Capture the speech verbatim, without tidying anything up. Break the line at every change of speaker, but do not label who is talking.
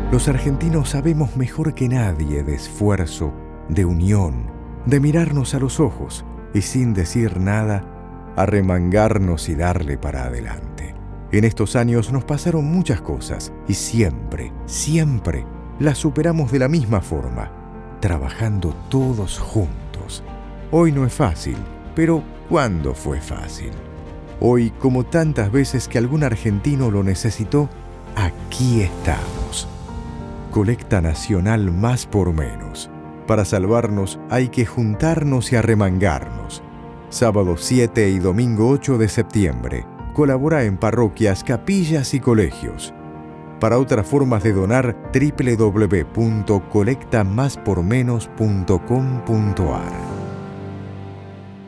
Los argentinos sabemos mejor que nadie de esfuerzo, de unión, de mirarnos a los ojos y sin decir nada, arremangarnos y darle para adelante. En estos años nos pasaron muchas cosas y siempre, siempre las superamos de la misma forma, trabajando todos juntos. Hoy no es fácil, pero ¿cuándo fue fácil? Hoy, como tantas veces que algún argentino lo necesitó, aquí estamos. Colecta nacional Más por Menos. Para salvarnos hay que juntarnos y arremangarnos. Sábado siete y domingo ocho de septiembre. Colabora en parroquias, capillas y colegios. Para otras formas de donar, doble u doble u doble u punto colecta más por menos punto com punto a r.